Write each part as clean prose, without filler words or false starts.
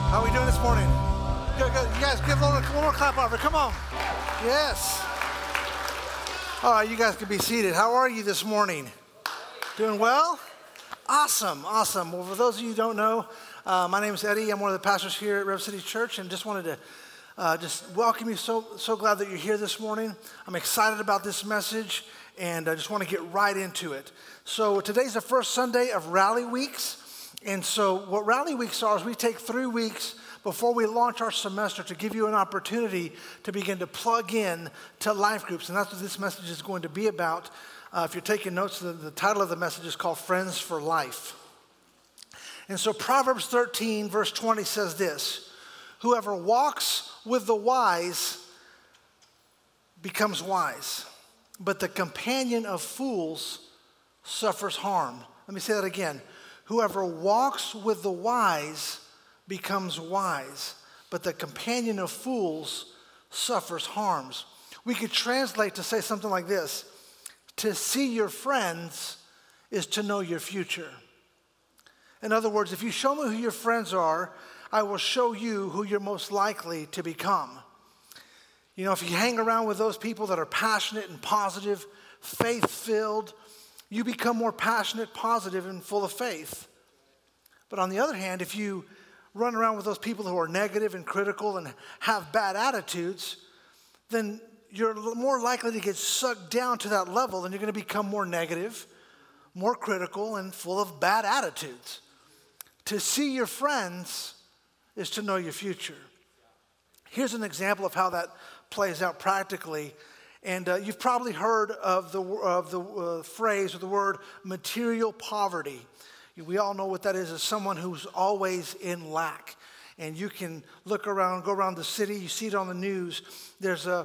How are we doing this morning? Good, good. You guys give one more clap over. Come on. Yes. All right, you guys can be seated. How are you this morning? Doing well? Awesome, awesome. Well, for those of you who don't know, my name is Eddie. I'm one of the pastors here at Rev City Church, and just wanted to just welcome you. So glad that you're here this morning. I'm excited about this message, and I just want to get right into it. So today's the first Sunday of Rally Weeks. And so what Rally Weeks are is we take 3 weeks before we launch our semester to give you an opportunity to begin to plug in to life groups. And that's what this message is going to be about. If you're taking notes, the title of the message is called Friends for Life. And so Proverbs 13 verse 20 says this: whoever walks with the wise becomes wise, but the companion of fools suffers harm. Let me say that again. Whoever walks with the wise becomes wise, but the companion of fools suffers harms. We could translate to say something like this: to see your friends is to know your future. In other words, if you show me who your friends are, I will show you who you're most likely to become. You know, if you hang around with those people that are passionate and positive, faith-filled, you become more passionate, positive, and full of faith. But on the other hand, if you run around with those people who are negative and critical and have bad attitudes, then you're more likely to get sucked down to that level, and you're going to become more negative, more critical, and full of bad attitudes. To see your friends is to know your future. Here's an example of how that plays out practically. And you've probably heard of the phrase or the word material poverty. We all know what that is. It's someone who's always in lack. And you can look around, go around the city, you see it on the news. There's a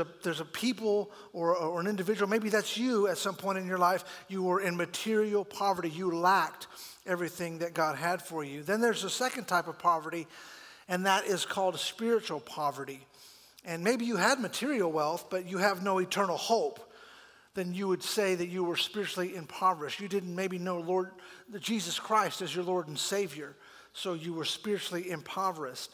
people or an individual, maybe that's you at some point in your life, you were in material poverty. You lacked everything that God had for you. Then there's a second type of poverty, and that is called spiritual poverty. And maybe you had material wealth, but you have no eternal hope. Then you would say that you were spiritually impoverished. You didn't maybe know Jesus Christ as your Lord and Savior, so you were spiritually impoverished.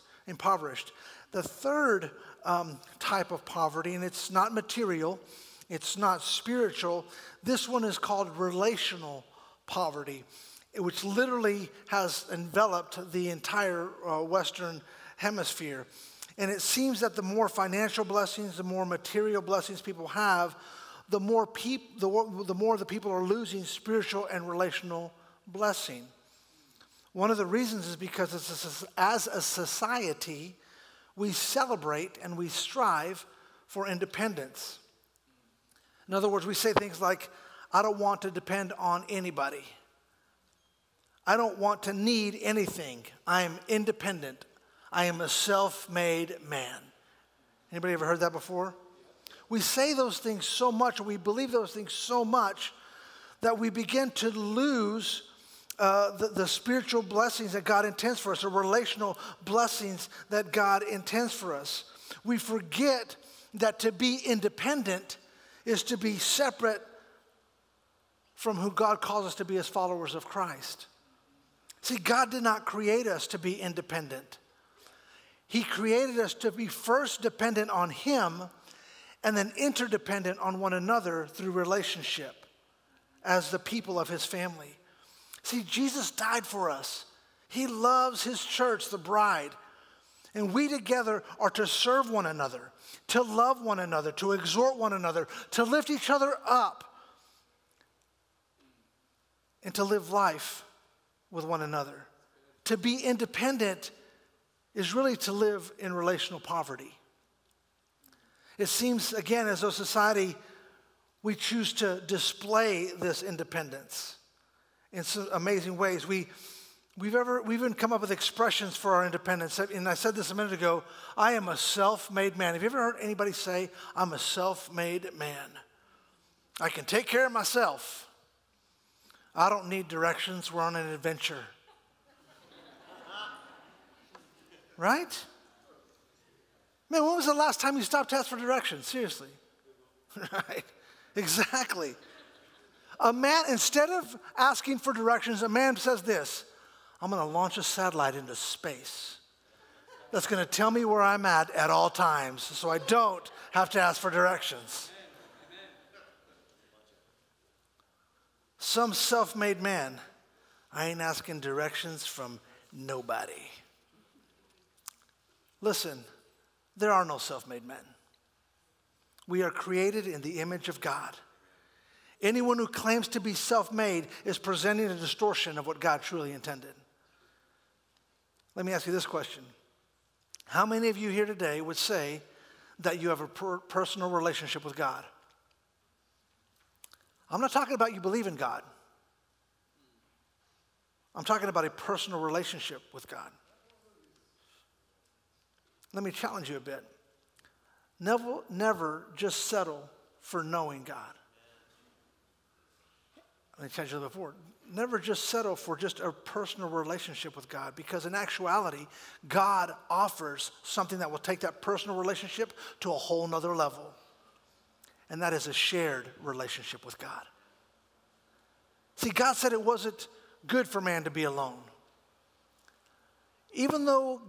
The third type of poverty, and it's not material, it's not spiritual, this one is called relational poverty, which literally has enveloped the entire Western hemisphere. And it seems that the more financial blessings, the more material blessings people have, the more the people are losing spiritual and relational blessing. One of the reasons is because as a society, we celebrate and we strive for independence. In other words, we say things like, I don't want to depend on anybody. I don't want to need anything. I am independent. I am a self-made man. Anybody ever heard that before? We say those things so much, or we believe those things so much, that we begin to lose the spiritual blessings that God intends for us, the relational blessings that God intends for us. We forget that to be independent is to be separate from who God calls us to be as followers of Christ. See, God did not create us to be independent. He created us to be first dependent on Him and then interdependent on one another through relationship as the people of His family. See, Jesus died for us. He loves His church, the bride. And we together are to serve one another, to love one another, to exhort one another, to lift each other up, and to live life with one another. To be independent is really to live in relational poverty. It seems, again, as a society, we choose to display this independence in some amazing ways. We've even come up with expressions for our independence. And I said this a minute ago, I am a self-made man. Have you ever heard anybody say, I'm a self-made man? I can take care of myself. I don't need directions. We're on an adventure. Right? Man, when was the last time you stopped to ask for directions? Seriously. Right? Exactly. A man, instead of asking for directions, a man says this: I'm going to launch a satellite into space. that's going to tell me where I'm at all times, so I don't have to ask for directions. Some self-made man, I ain't asking directions from nobody. Listen, there are no self-made men. We are created in the image of God. Anyone who claims to be self-made is presenting a distortion of what God truly intended. Let me ask you this question. How many of you here today would say that you have a personal relationship with God? I'm not talking about you believe in God. I'm talking about a personal relationship with God. Let me challenge you a bit. Never just settle for knowing God. Let me challenge you before. Never just settle for just a personal relationship with God, because in actuality, God offers something that will take that personal relationship to a whole nother level. And that is a shared relationship with God. See, God said it wasn't good for man to be alone. Even though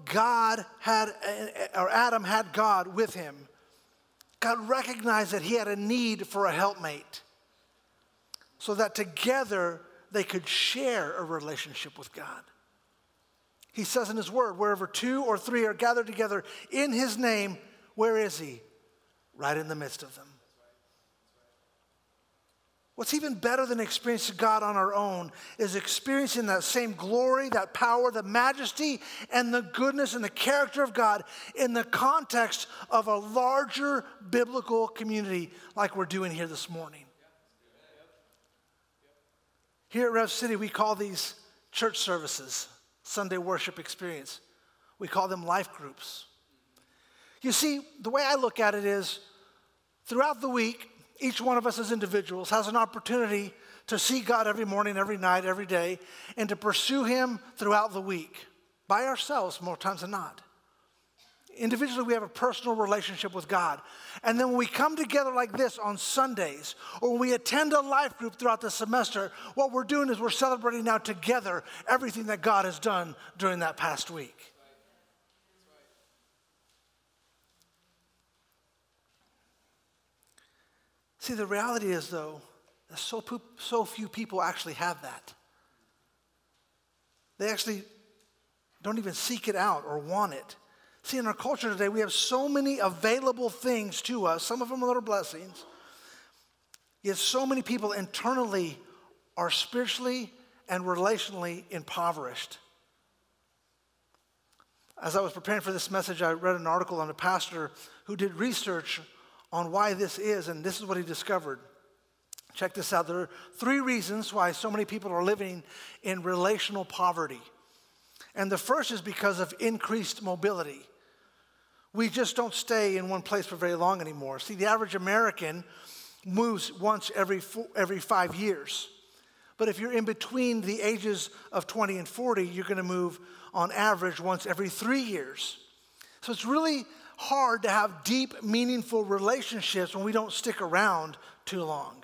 Adam had God with him, God recognized that he had a need for a helpmate, so that together they could share a relationship with God. He says in his word, wherever 2 or 3 are gathered together in his name, where is he? Right in the midst of them. What's even better than experiencing God on our own is experiencing that same glory, that power, the majesty, and the goodness and the character of God in the context of a larger biblical community like we're doing here this morning. Here at Rev City, we call these church services, Sunday worship experience. We call them life groups. You see, the way I look at it is, throughout the week, each one of us as individuals has an opportunity to see God every morning, every night, every day, and to pursue him throughout the week, by ourselves more times than not. Individually, we have a personal relationship with God. And then when we come together like this on Sundays, or when we attend a life group throughout the semester, what we're doing is we're celebrating now together everything that God has done during that past week. See, the reality is, though, that so few people actually have that. They actually don't even seek it out or want it. See, in our culture today, we have so many available things to us, some of them are blessings, yet so many people internally are spiritually and relationally impoverished. As I was preparing for this message, I read an article on a pastor who did research on why this is, and this is what he discovered. Check this out. There are 3 reasons why so many people are living in relational poverty. And the first is because of increased mobility. We just don't stay in one place for very long anymore. See, the average American moves once every 5 years. But if you're in between the ages of 20 and 40, you're going to move on average once every 3 years. So it's really hard to have deep, meaningful relationships when we don't stick around too long.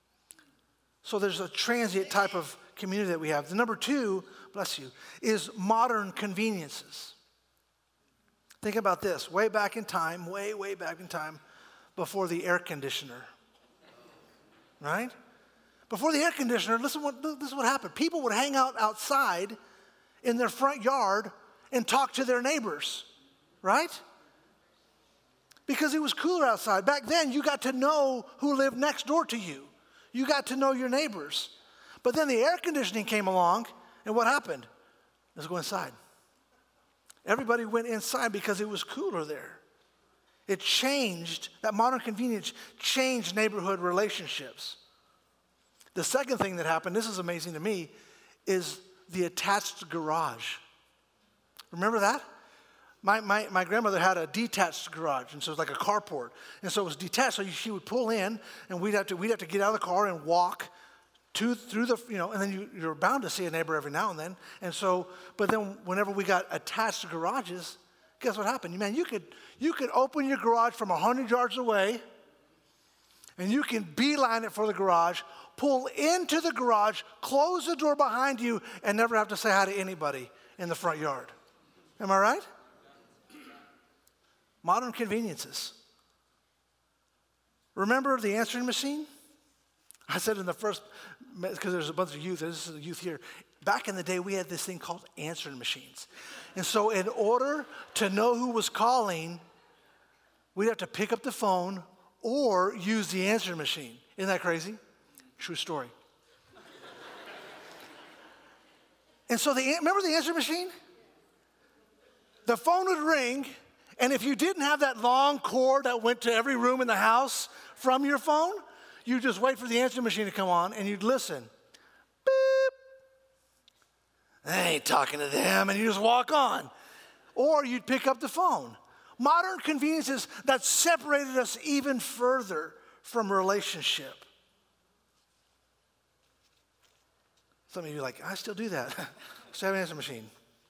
So there's a transient type of community that we have. The number 2, bless you, is modern conveniences. Think about this. Way back in time, way back in time, before the air conditioner, right? Before the air conditioner, this is what happened. People would hang out outside in their front yard and talk to their neighbors, right? Because it was cooler outside. Back then, you got to know who lived next door to you. You got to know your neighbors. But then the air conditioning came along, and what happened? Let's go inside. Everybody went inside because it was cooler there. It changed, that modern convenience changed neighborhood relationships. The second thing that happened, this is amazing to me, is the attached garage. Remember that? My grandmother had a detached garage, and so it was like a carport. And so it was detached, so she would pull in, and we'd have to get out of the car and walk through the, and then you're bound to see a neighbor every now and then. And so, but then whenever we got attached garages, guess what happened? Man, you could open your garage from 100 yards away, and you can beeline it for the garage, pull into the garage, close the door behind you, and never have to say hi to anybody in the front yard. Am I right? Modern conveniences. Remember the answering machine? I said in the first, because there's a bunch of youth, this is the youth here. Back in the day, we had this thing called answering machines. And so in order to know who was calling, we'd have to pick up the phone or use the answering machine. Isn't that crazy? True story. And so remember the answering machine? The phone would ring, and if you didn't have that long cord that went to every room in the house from your phone, you'd just wait for the answering machine to come on, and you'd listen. Beep. I ain't talking to them, and you just walk on. Or you'd pick up the phone. Modern conveniences that separated us even further from relationship. Some of you are like, I still do that. Still have an answering machine.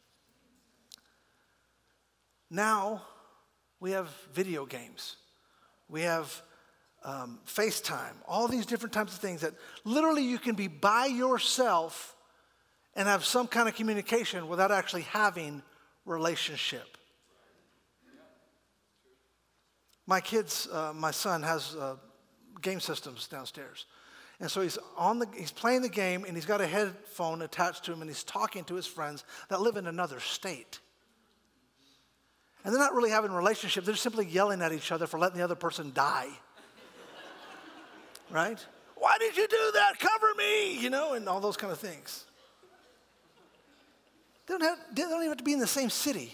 Now, we have video games. We have FaceTime. All these different types of things that literally you can be by yourself and have some kind of communication without actually having relationship. My son has game systems downstairs. And so he's playing the game, and he's got a headphone attached to him, and he's talking to his friends that live in another state. And they're not really having a relationship. They're simply yelling at each other for letting the other person die. Right? Why did you do that? Cover me, and all those kind of things. They don't even have to be in the same city.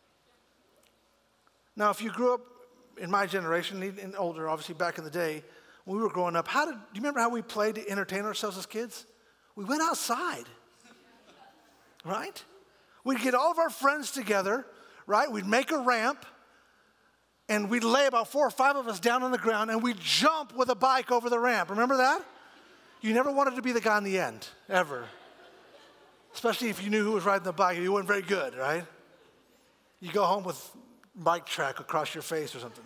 Now, if you grew up in my generation, and older, obviously back in the day, when we were growing up, do you remember how we played to entertain ourselves as kids? We went outside, right? We'd get all of our friends together, right? We'd make a ramp, and we'd lay about 4 or 5 of us down on the ground, and we'd jump with a bike over the ramp. Remember that? You never wanted to be the guy in the end, ever. Especially if you knew who was riding the bike. You weren't very good, right? You go home with bike track across your face or something.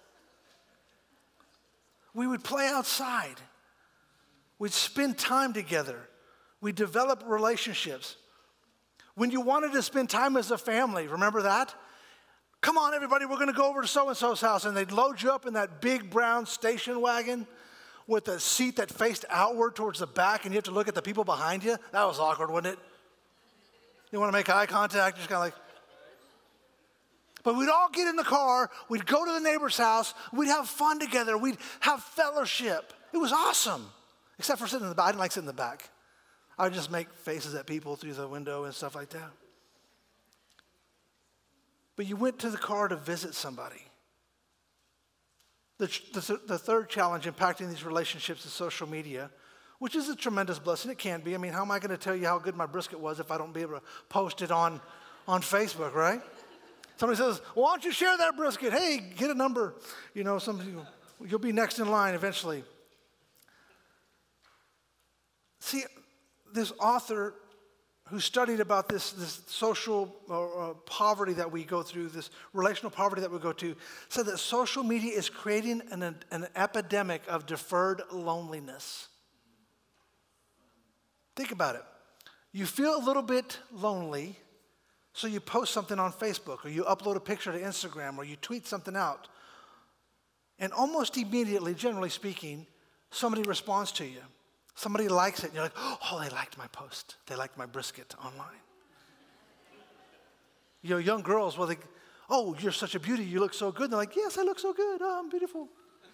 We would play outside. We'd spend time together. We'd develop relationships. When you wanted to spend time as a family, remember that? Come on, everybody, we're going to go over to so-and-so's house. And they'd load you up in that big brown station wagon with a seat that faced outward towards the back, and you have to look at the people behind you. That was awkward, wasn't it? You want to make eye contact, just kind of like. But we'd all get in the car, we'd go to the neighbor's house, we'd have fun together, we'd have fellowship. It was awesome, except for sitting in the back. I didn't like sitting in the back. I would just make faces at people through the window and stuff like that. But you went to the car to visit somebody. The third challenge impacting these relationships is social media, which is a tremendous blessing. It can be. I mean, how am I going to tell you how good my brisket was if I don't be able to post it on Facebook, right? Somebody says, well, why don't you share that brisket? Hey, get a number. You'll be next in line eventually. See, this author who studied about this social poverty that we go through, this relational poverty that we go to, said that social media is creating an epidemic of deferred loneliness. Think about it. You feel a little bit lonely, so you post something on Facebook, or you upload a picture to Instagram, or you tweet something out. And almost immediately, generally speaking, somebody responds to you. Somebody likes it, and you're like, oh, they liked my post. They liked my brisket online. Young girls, oh, you're such a beauty. You look so good. And they're like, yes, I look so good. Oh, I'm beautiful.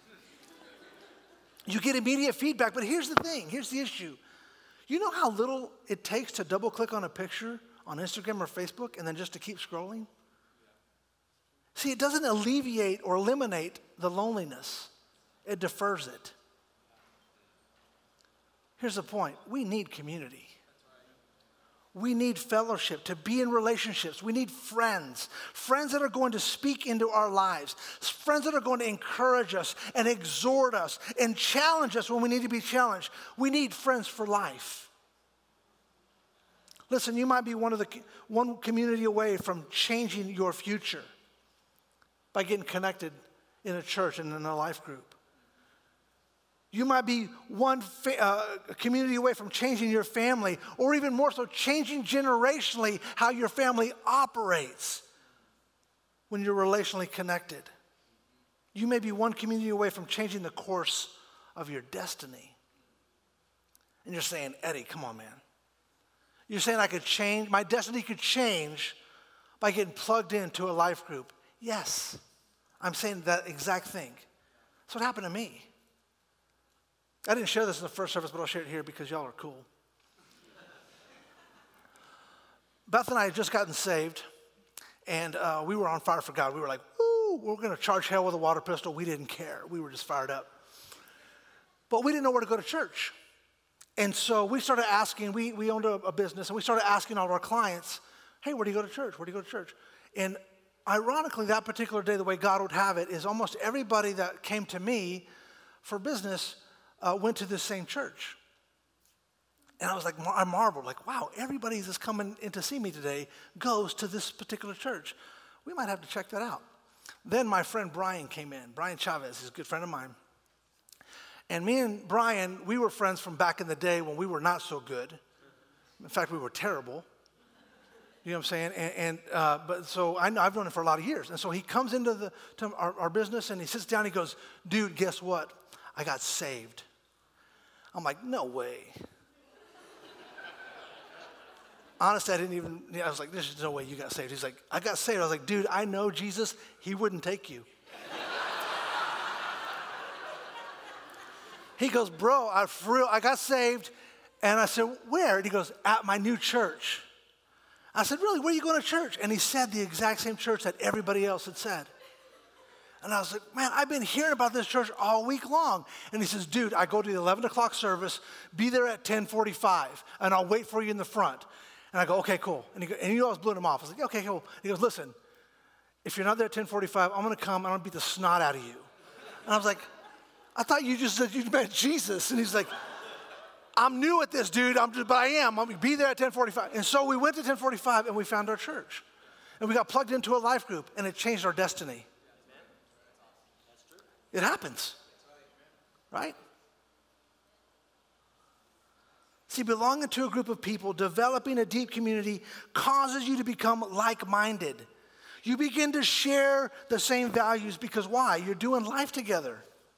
You get immediate feedback, but here's the thing. Here's the issue. You know how little it takes to double click on a picture on Instagram or Facebook and then just to keep scrolling? See, it doesn't alleviate or eliminate the loneliness. It defers it. Here's the point. We need community. We need fellowship, to be in relationships. We need friends that are going to speak into our lives, friends that are going to encourage us and exhort us and challenge us when we need to be challenged. We need friends for life. Listen, you might be one community away from changing your future by getting connected in a church and in a life group. You might be one community away from changing your family, or even more so, changing generationally how your family operates when you're relationally connected. You may be one community away from changing the course of your destiny. And you're saying, Eddie, come on, man. You're saying I could change, my destiny could change by getting plugged into a life group. Yes, I'm saying that exact thing. That's what happened to me. I didn't share this in the first service, but I'll share it here because y'all are cool. Beth and I had just gotten saved, and we were on fire for God. We were like, woo, we're going to charge hell with a water pistol. We didn't care. We were just fired up. But we didn't know where to go to church. And so we started asking, we owned a business, and we started asking all of our clients, hey, where do you go to church? Where do you go to church? And ironically, that particular day, the way God would have it, is almost everybody that came to me for business went to the same church. And I was like, I marveled, like, wow, everybody that's coming in to see me today goes to this particular church. We might have to check that out. Then my friend Brian came in. Brian Chavez, he's a good friend of mine. And me and Brian, we were friends from back in the day when we were not so good. In fact, we were terrible. You know what I'm saying? But so I've known him for a lot of years. And so he comes into our business and he sits down and he goes, dude, guess what? I got saved. I'm like, no way. Honestly, I was like, there's no way you got saved. He's like, I got saved. I was like, dude, I know Jesus. He wouldn't take you. He goes, bro, I got saved. And I said, where? And he goes, at my new church. I said, really, where are you going to church? And he said the exact same church that everybody else had said. And I was like, man, I've been hearing about this church all week long. And he says, dude, I go to the 11 o'clock service, be there at 10:45, and I'll wait for you in the front. And I go, okay, cool. And he always blew him off. I was like, okay, cool. He goes, listen, if you're not there at 10:45, I'm going to come and I'm going to beat the snot out of you. And I was like, I thought you just said you met Jesus. And he's like, I'm new at this, dude, but I am. I'm going to be there at 10:45. And so we went to 10:45 and we found our church. And we got plugged into a life group and it changed our destiny. It happens, right? See, belonging to a group of people, developing a deep community causes you to become like-minded. You begin to share the same values because why? You're doing life together.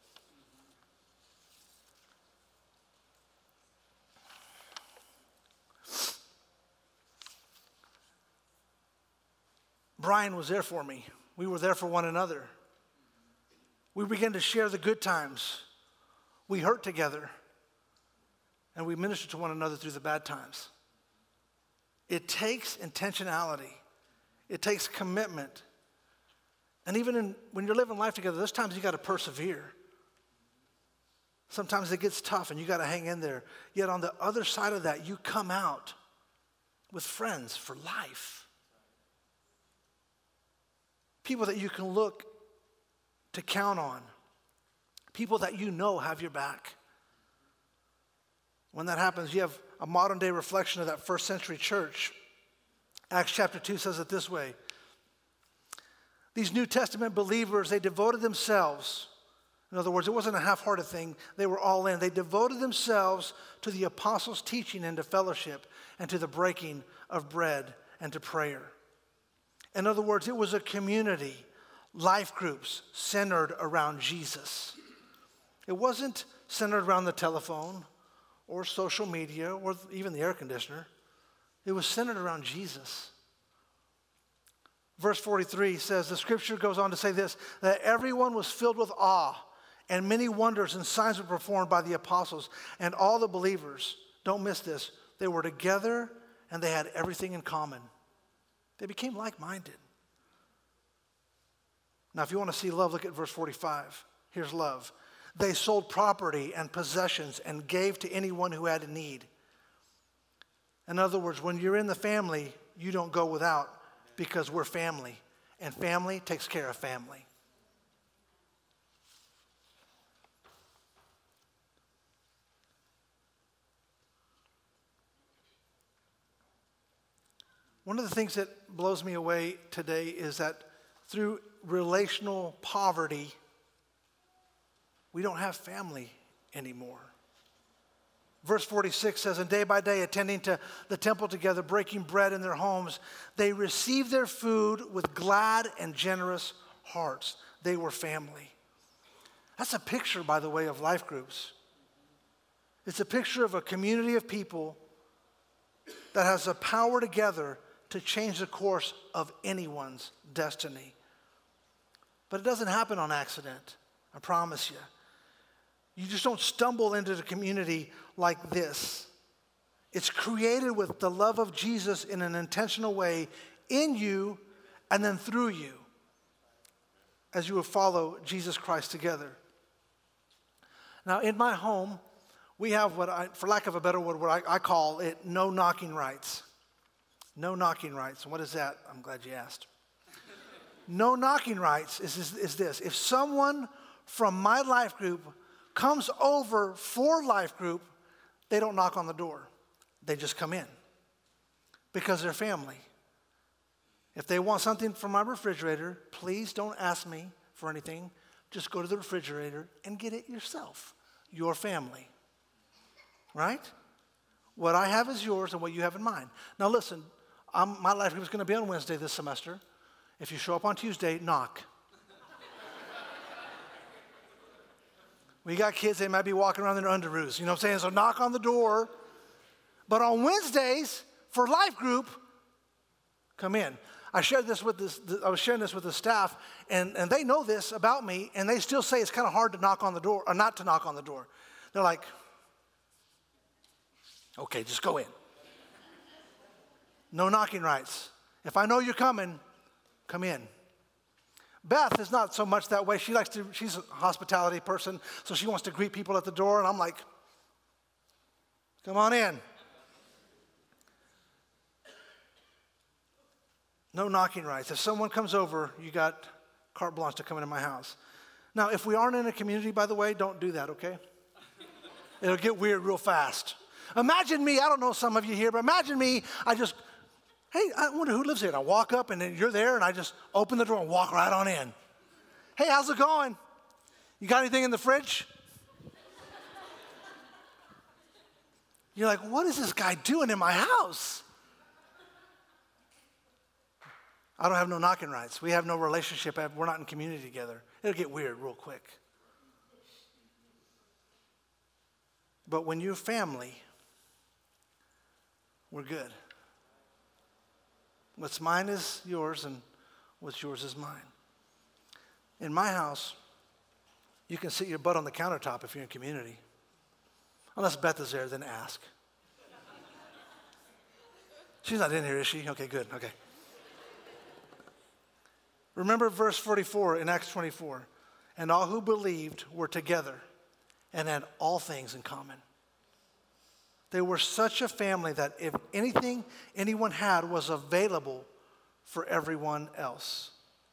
Brian was there for me. We were there for one another. We began to share the good times. We hurt together. And we minister to one another through the bad times. It takes intentionality. It takes commitment. And even when you're living life together, there's times you got to persevere. Sometimes it gets tough and you got to hang in there. Yet on the other side of that, you come out with friends for life. People that you can look to count on. People that you know have your back. When that happens, you have a modern day reflection of that first century church. Acts chapter 2 says it this way. These New Testament believers, they devoted themselves. In other words, it wasn't a half-hearted thing. They were all in. They devoted themselves to the apostles' teaching and to fellowship and to the breaking of bread and to prayer. In other words, it was a community, life groups centered around Jesus. It wasn't centered around the telephone or social media, or even the air conditioner. It was centered around Jesus. Verse 43 says, the scripture goes on to say this, that everyone was filled with awe, and many wonders and signs were performed by the apostles, and all the believers, don't miss this, they were together and they had everything in common. They became like-minded. Now, if you want to see love, look at verse 45. Here's love. They sold property and possessions and gave to anyone who had a need. In other words, when you're in the family, you don't go without because we're family. And family takes care of family. One of the things that blows me away today is that through relational poverty, we don't have family anymore. Verse 46 says, and day by day, attending to the temple together, breaking bread in their homes, they received their food with glad and generous hearts. They were family. That's a picture, by the way, of life groups. It's a picture of a community of people that has the power together to change the course of anyone's destiny. But it doesn't happen on accident, I promise you. You just don't stumble into the community like this. It's created with the love of Jesus in an intentional way in you and then through you as you will follow Jesus Christ together. Now, in my home, we have for lack of a better word, what I call it no knocking rights. No knocking rights. And what is that? I'm glad you asked. No knocking rights is this. If someone from my life group comes over for life group, they don't knock on the door. They just come in because they're family. If they want something from my refrigerator, please don't ask me for anything. Just go to the refrigerator and get it yourself. Your family. Right? What I have is yours and what you have in mine. Now listen, my life group is going to be on Wednesday this semester. If you show up on Tuesday, knock. We got kids, they might be walking around in their underoos. You know what I'm saying? So knock on the door. But on Wednesdays, for life group, come in. I was sharing this with the staff, and they know this about me, and they still say it's kind of hard to knock on the door, or not to knock on the door. They're like, okay, just go in. No knocking rights. If I know you're coming, come in. Beth is not so much that way. She's a hospitality person, so she wants to greet people at the door, and I'm like, come on in. No knocking rights. If someone comes over, you got carte blanche to come into my house. Now, if we aren't in a community, by the way, don't do that, okay? It'll get weird real fast. Imagine me, I don't know some of you here, but imagine me, hey, I wonder who lives here. And I walk up and then you're there and I just open the door and walk right on in. Hey, how's it going? You got anything in the fridge? You're like, what is this guy doing in my house? I don't have no knocking rights. We have no relationship. We're not in community together. It'll get weird real quick. But when you're family, we're good. What's mine is yours, and what's yours is mine. In my house, you can sit your butt on the countertop if you're in community. Unless Beth is there, then ask. She's not in here, is she? Okay, good, okay. Remember verse 44 in Acts 24. And all who believed were together and had all things in common. They were such a family that if anything anyone had was available for everyone else.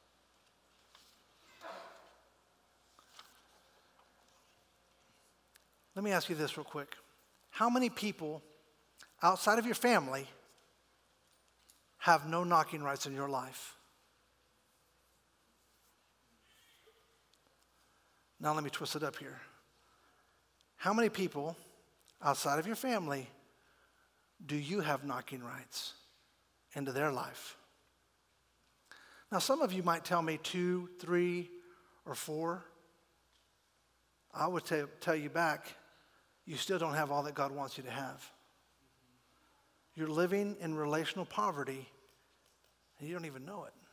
Let me ask you this real quick. How many people outside of your family have no knocking rights in your life? Now let me twist it up here. How many people outside of your family do you have knocking rights into their life? Now some of you might tell me 2, 3, or 4. I would tell you back, you still don't have all that God wants you to have. You're living in relational poverty and you don't even know it.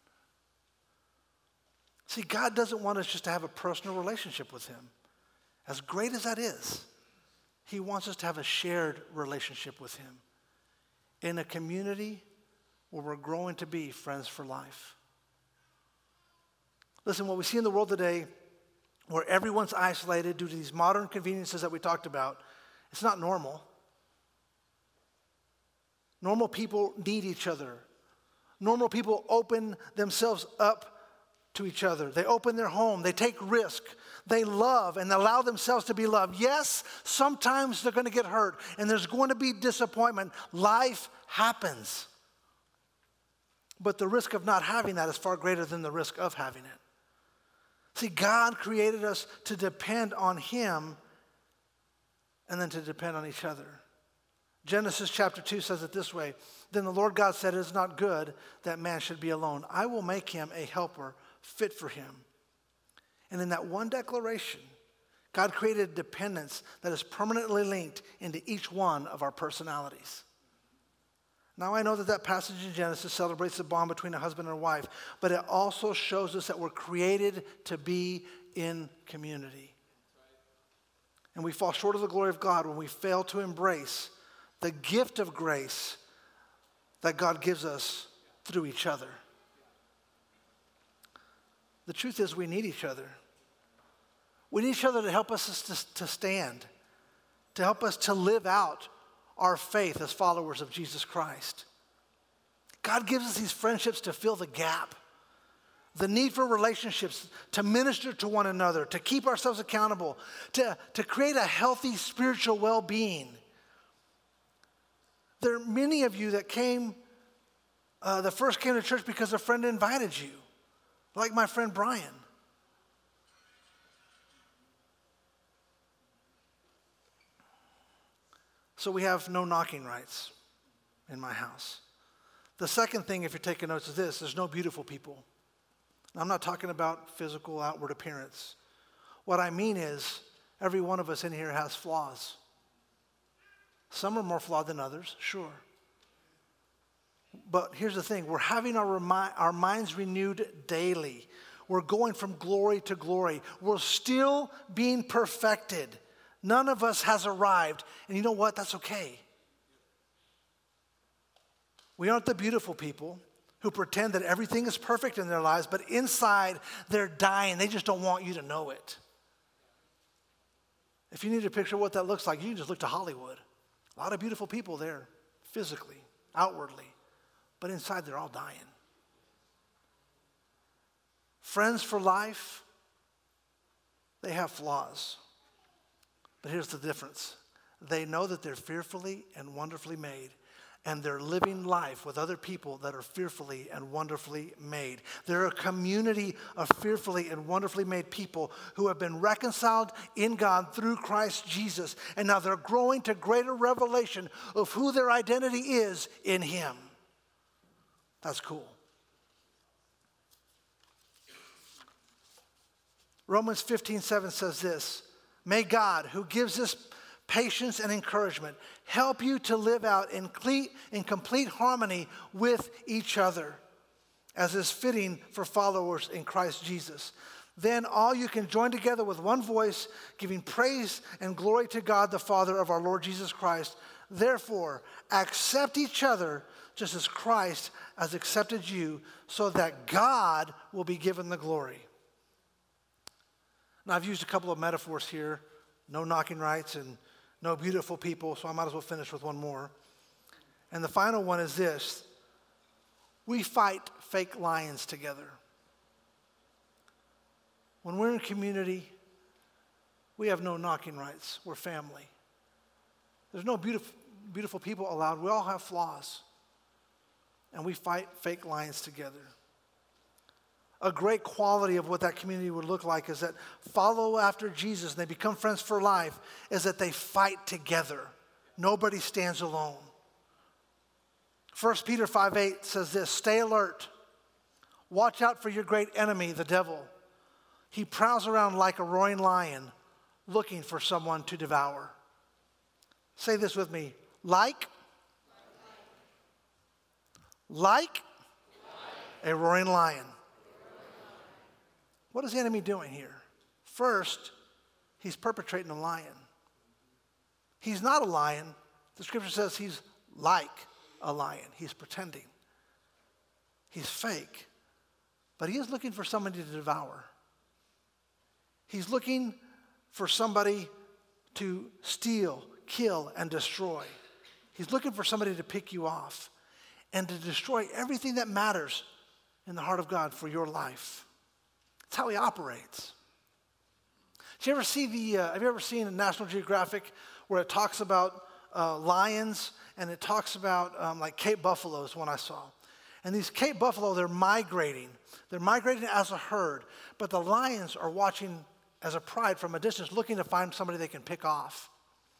See, God doesn't want us just to have a personal relationship with him. As great as that is, he wants us to have a shared relationship with him in a community where we're growing to be friends for life. Listen, what we see in the world today, where everyone's isolated due to these modern conveniences that we talked about, it's not normal. Normal people need each other. Normal people open themselves up to each other. They open their home. They take risk. They love and allow themselves to be loved. Yes, sometimes they're going to get hurt and there's going to be disappointment. Life happens. But the risk of not having that is far greater than the risk of having it. See, God created us to depend on him and then to depend on each other. Genesis chapter 2 says it this way. Then the Lord God said, it is not good that man should be alone. I will make him a helper fit for him. And in that one declaration, God created a dependence that is permanently linked into each one of our personalities. Now I know that passage in Genesis celebrates the bond between a husband and a wife, but it also shows us that we're created to be in community. And we fall short of the glory of God when we fail to embrace the gift of grace that God gives us through each other. The truth is we need each other. We need each other to help us to stand, to help us to live out our faith as followers of Jesus Christ. God gives us these friendships to fill the gap, the need for relationships, to minister to one another, to keep ourselves accountable, to create a healthy spiritual well-being. There are many of you that first came to church because a friend invited you, like my friend Brian. So we have no knocking rights in my house. The second thing, if you're taking notes, is this: there's no beautiful people. Now, I'm not talking about physical outward appearance. What I mean is every one of us in here has flaws. Some are more flawed than others, sure. But here's the thing: we're having our minds renewed daily. We're going from glory to glory. We're still being perfected. None of us has arrived. And you know what? That's okay. We aren't the beautiful people who pretend that everything is perfect in their lives, but inside they're dying. They just don't want you to know it. If you need a picture of what that looks like, you can just look to Hollywood. A lot of beautiful people there, physically, outwardly, but inside they're all dying. Friends for life, they have flaws. But here's the difference. They know that they're fearfully and wonderfully made, and they're living life with other people that are fearfully and wonderfully made. They're a community of fearfully and wonderfully made people who have been reconciled in God through Christ Jesus, and now they're growing to greater revelation of who their identity is in Him. That's cool. Romans 15:7 says this: may God, who gives us patience and encouragement, help you to live out in complete harmony with each other, as is fitting for followers in Christ Jesus. Then all you can join together with one voice, giving praise and glory to God the Father of our Lord Jesus Christ. Therefore, accept each other just as Christ has accepted you, so that God will be given the glory. Now, I've used a couple of metaphors here: no knocking rights and no beautiful people, so I might as well finish with one more. And the final one is this: we fight fake lions together. When we're in community, we have no knocking rights. We're family. There's no beautiful people allowed. We all have flaws. And we fight fake lions together. A great quality of what that community would look like is that follow after Jesus and they become friends for life, is that they fight together. Nobody stands alone. 1 Peter 5:8 says this: stay alert. Watch out for your great enemy, the devil. He prowls around like a roaring lion, looking for someone to devour. Say this with me: like a roaring lion. What is the enemy doing here? First, he's perpetrating a lion. He's not a lion. The scripture says he's like a lion. He's pretending. He's fake. But he is looking for somebody to devour. He's looking for somebody to steal, kill, and destroy. He's looking for somebody to pick you off and to destroy everything that matters in the heart of God for your life. That's how he operates. Have you ever seen a National Geographic where it talks about lions, and it talks about like Cape buffaloes, one I saw. And these Cape buffalo, they're migrating. They're migrating as a herd, but the lions are watching as a pride from a distance, looking to find somebody they can pick off.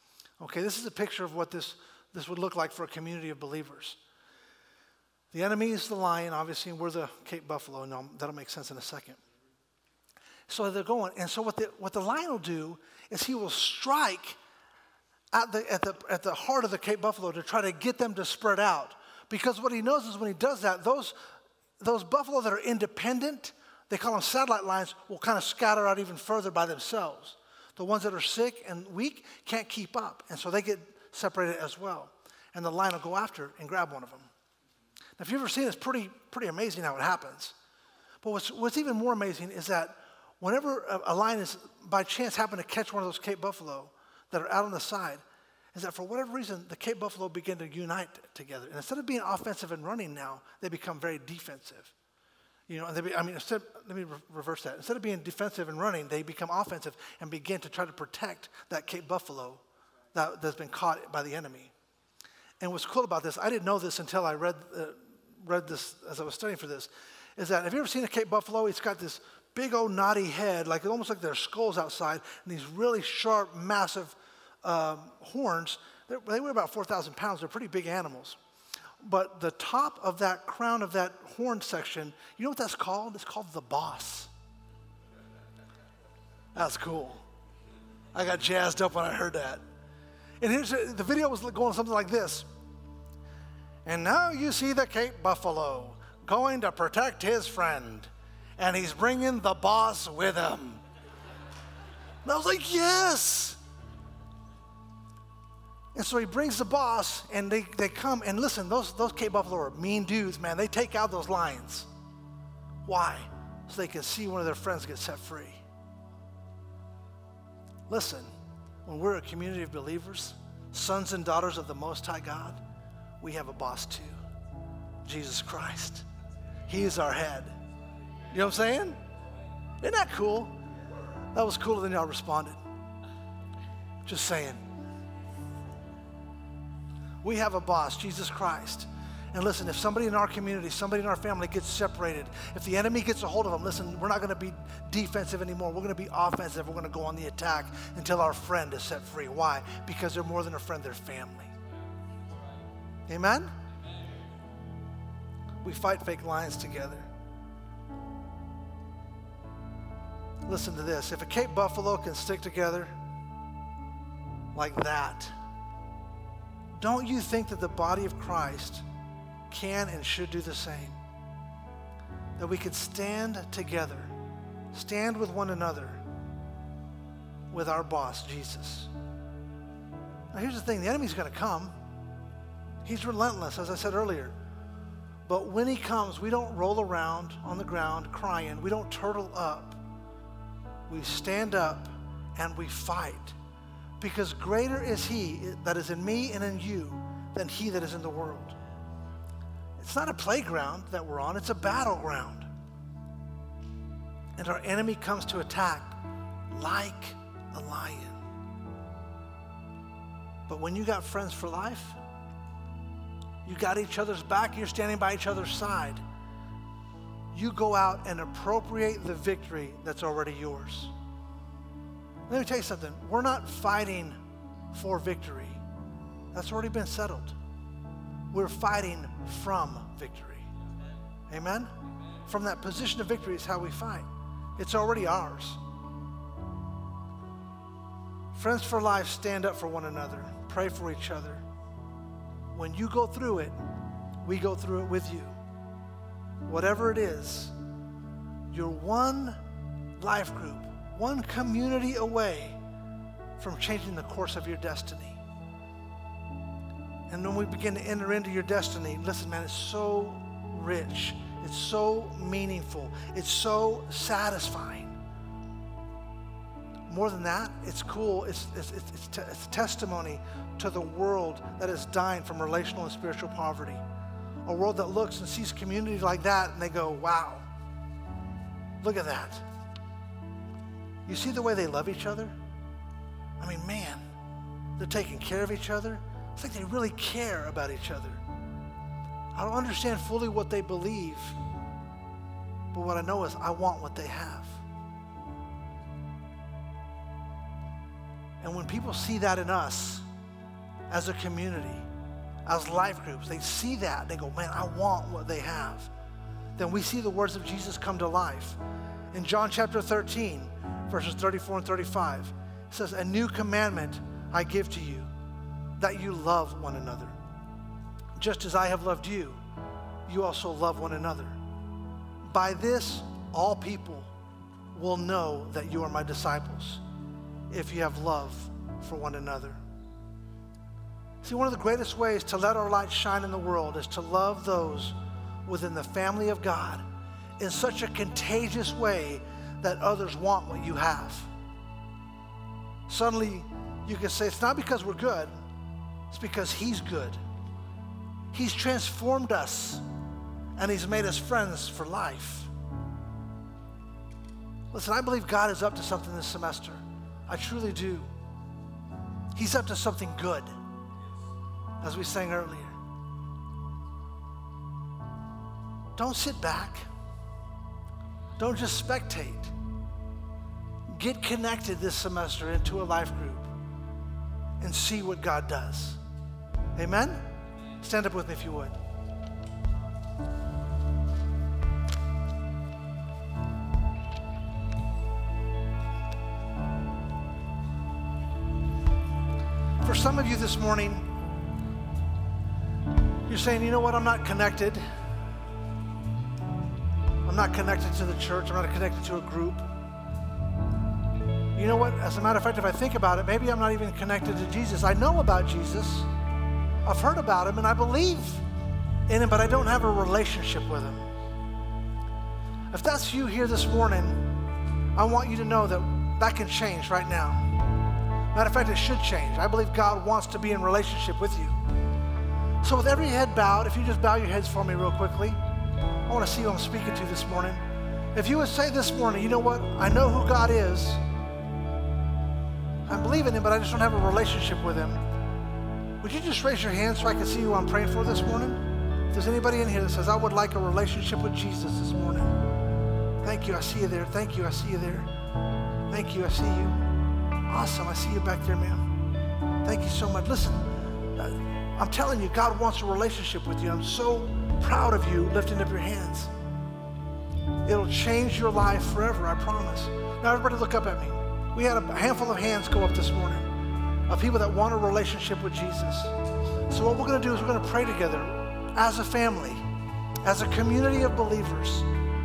Okay, this is a picture of what this would look like for a community of believers. The enemy is the lion, obviously, and we're the Cape buffalo. No, that'll make sense in a second. So they're going, and so what the lion will do is he will strike at the heart of the Cape buffalo to try to get them to spread out. Because what he knows is when he does that, those buffalo that are independent, they call them satellite lions, will kind of scatter out even further by themselves. The ones that are sick and weak can't keep up, and so they get separated as well. And the lion will go after and grab one of them. Now, if you've ever seen it, it's pretty amazing how it happens. But what's even more amazing is that whenever a lion is by chance happen to catch one of those Cape buffalo that are out on the side, is that for whatever reason, the Cape buffalo begin to unite together. And instead of being offensive and running now, they become very defensive. You know, let me reverse that. Instead of being defensive and running, they become offensive and begin to try to protect that Cape buffalo that's been caught by the enemy. And what's cool about this, I didn't know this until I read this as I was studying for this, is that have you ever seen a Cape buffalo? It's got this big old knotty head, like almost like their skulls outside, and these really sharp, massive horns. They weigh about 4,000 pounds. They're pretty big animals. But the top of that crown of that horn section, you know what that's called? It's called the boss. That's cool. I got jazzed up when I heard that. And the video was going something like this. And now you see the Cape buffalo going to protect his friend. And he's bringing the boss with him. And I was like, yes. And so he brings the boss, and they come, and listen, those Cape buffalo are mean dudes, man. They take out those lions. Why? So they can see one of their friends get set free. Listen, when we're a community of believers, sons and daughters of the Most High God, we have a boss too, Jesus Christ. He is our head. You know what I'm saying? Isn't that cool? That was cooler than y'all responded. Just saying. We have a boss, Jesus Christ. And listen, if somebody in our community, somebody in our family gets separated, if the enemy gets a hold of them, listen, we're not going to be defensive anymore. We're going to be offensive. We're going to go on the attack until our friend is set free. Why? Because they're more than a friend, they're family. Amen? We fight fake lions together. Listen to this. If a Cape buffalo can stick together like that, don't you think that the body of Christ can and should do the same? That we could stand together, stand with one another, with our boss, Jesus. Now here's the thing, the enemy's going to come. He's relentless, as I said earlier. But when he comes, we don't roll around on the ground crying. We don't turtle up. We stand up and we fight. Because greater is he that is in me and in you than he that is in the world. It's not a playground that we're on, it's a battleground. And our enemy comes to attack like a lion. But when you got friends for life, you got each other's back, you're standing by each other's side, you go out and appropriate the victory that's already yours. Let me tell you something. We're not fighting for victory. That's already been settled. We're fighting from victory. Amen? From that position of victory is how we fight. It's already ours. Friends for life, stand up for one another. Pray for each other. When you go through it, we go through it with you. Whatever it is, you're one life group, one community away from changing the course of your destiny. And when we begin to enter into your destiny, listen, man, it's so rich. It's so meaningful. It's so satisfying. More than that, it's cool. It's testimony to the world that is dying from relational and spiritual poverty. A world that looks and sees communities like that and they go, wow, look at that. You see the way they love each other? I mean, man, they're taking care of each other. It's like they really care about each other. I don't understand fully what they believe, but what I know is I want what they have. And when people see that in us, as a community, as life groups, they see that, they go, man, I want what they have. Then we see the words of Jesus come to life. In John chapter 13, verses 34 and 35, it says, a new commandment I give to you, that you love one another. Just as I have loved you, you also love one another. By this, all people will know that you are my disciples, if you have love for one another. See, one of the greatest ways to let our light shine in the world is to love those within the family of God in such a contagious way that others want what you have. Suddenly, you can say, it's not because we're good, it's because he's good. He's transformed us, and he's made us friends for life. Listen, I believe God is up to something this semester. I truly do. He's up to something good, as we sang earlier. Don't sit back. Don't just spectate. Get connected this semester into a life group and see what God does. Amen? Stand up with me if you would. For some of you this morning, you're saying, you know what, I'm not connected. I'm not connected to the church. I'm not connected to a group. You know what, as a matter of fact, if I think about it, maybe I'm not even connected to Jesus. I know about Jesus. I've heard about him and I believe in him, but I don't have a relationship with him. If that's you here this morning, I want you to know that that can change right now. Matter of fact, it should change. I believe God wants to be in relationship with you. So with every head bowed, if you just bow your heads for me real quickly, I want to see who I'm speaking to this morning. If you would say this morning, you know what, I know who God is. I believe in him, but I just don't have a relationship with him. Would you just raise your hand so I can see who I'm praying for this morning? If there's anybody in here that says, I would like a relationship with Jesus this morning. Thank you, I see you there. Thank you, I see you there. Thank you, I see you. Awesome, I see you back there, ma'am. Thank you so much. Listen, I'm telling you, God wants a relationship with you. I'm so proud of you lifting up your hands. It'll change your life forever, I promise. Now everybody look up at me. We had a handful of hands go up this morning of people that want a relationship with Jesus. So what we're going to do is we're going to pray together as a family, as a community of believers,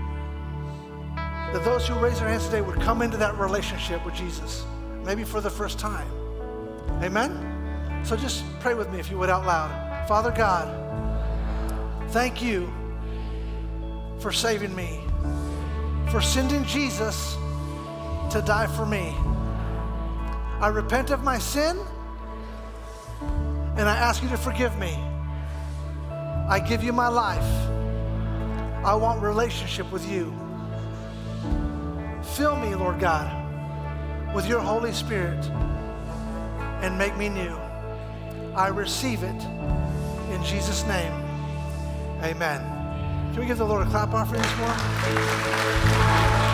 that those who raise their hands today would come into that relationship with Jesus, maybe for the first time. Amen? So just pray with me if you would out loud. Father God, thank you for saving me, for sending Jesus to die for me. I repent of my sin, and I ask you to forgive me. I give you my life. I want relationship with you. Fill me, Lord God, with your Holy Spirit and make me new. I receive it in Jesus' name. Amen. Can we give the Lord a clap offering this morning?